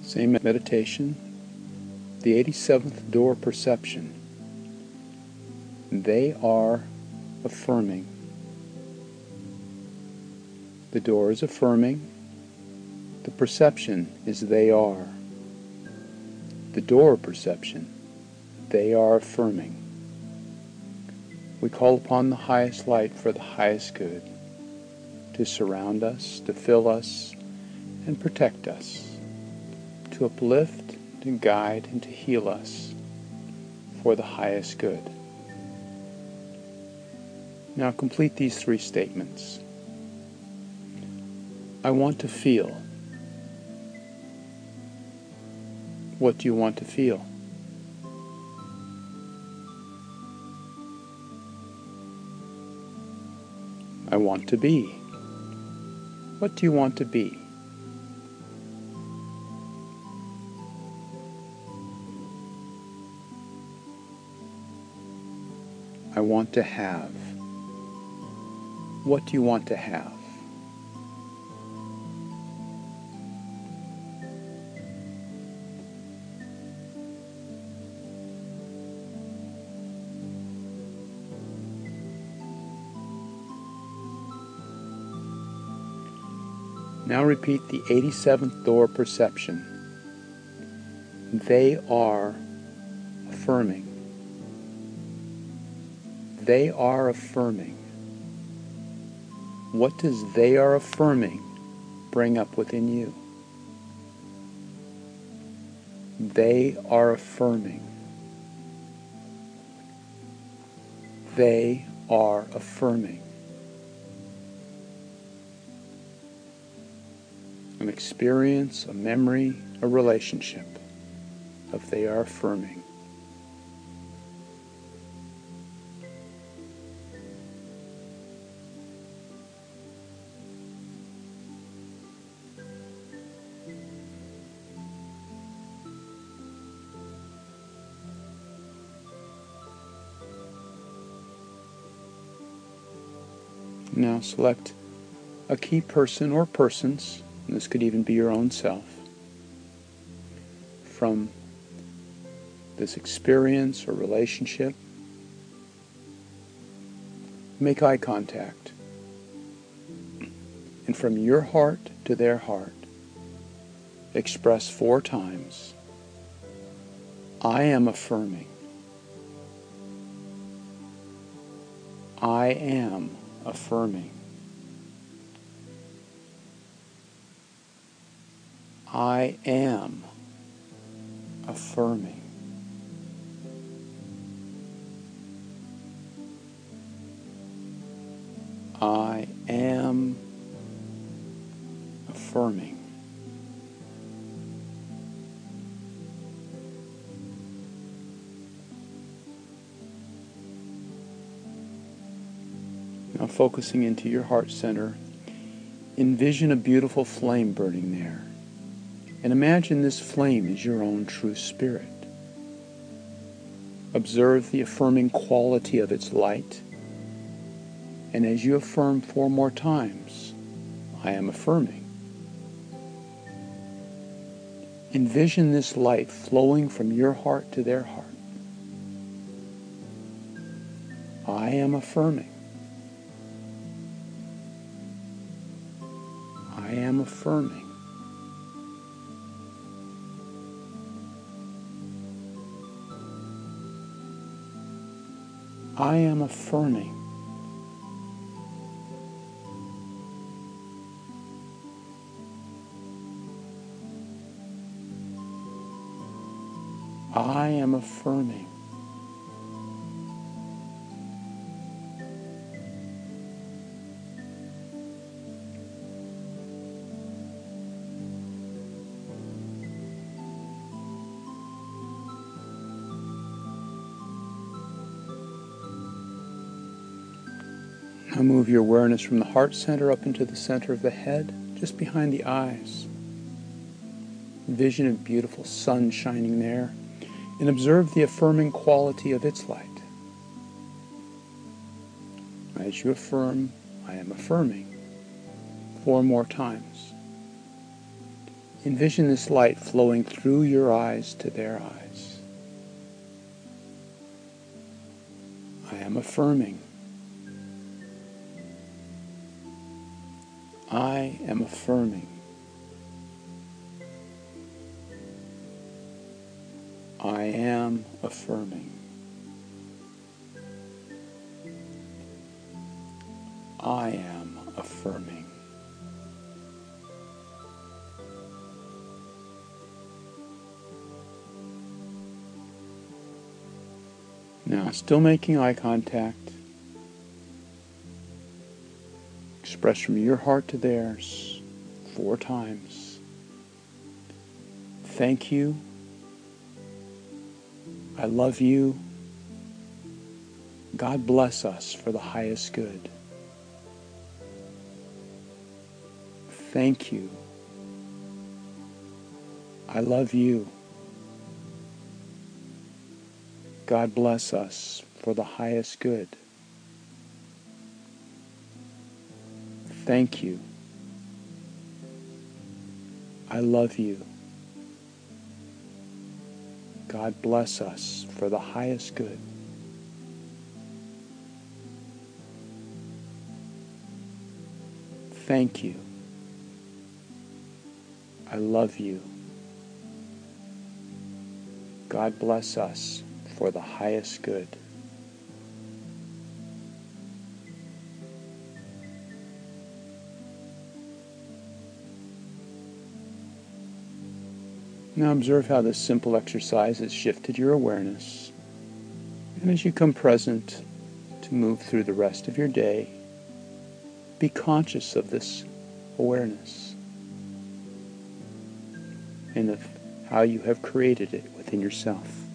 Same meditation, the 87th door perception. They are affirming. The door is affirming. The perception is they are. The door perception, they are affirming. We call upon the highest light for the highest good, to surround us, to fill us, and protect us, to uplift, to guide, and to heal us for the highest good. Now complete these 3 statements. I want to feel. What do you want to feel? I want to be. What do you want to be? I want to have. What do you want to have? Now repeat the 87th door perception. They are affirming. They are affirming. What does they are affirming bring up within you? They are affirming. They are affirming. An experience, a memory, a relationship of they are affirming. Now select a key person or persons, and this could even be your own self, from this experience or relationship. Make eye contact. And from your heart to their heart, express 4 times, I am affirming. I am affirming. I am affirming. I am affirming. Now focusing into your heart center, envision a beautiful flame burning there. And imagine this flame is your own true spirit. Observe the affirming quality of its light. And as you affirm 4 more times, I am affirming. Envision this light flowing from your heart to their heart. I am affirming. I am affirming. I am affirming. I am affirming. Now move your awareness from the heart center up into the center of the head, just behind the eyes. Vision of beautiful sun shining there, and observe the affirming quality of its light. As you affirm, I am affirming, 4 more times. Envision this light flowing through your eyes to their eyes. I am affirming. I am affirming. I am affirming. I am affirming. Now, still making eye contact, express from your heart to theirs 4 times. Thank you. I love you. God bless us for the highest good. Thank you. I love you. God bless us for the highest good. Thank you. I love you. God bless us for the highest good. Thank you. I love you. God bless us for the highest good. Now observe how this simple exercise has shifted your awareness. And as you come present to move through the rest of your day, be conscious of this awareness and of how you have created it within yourself.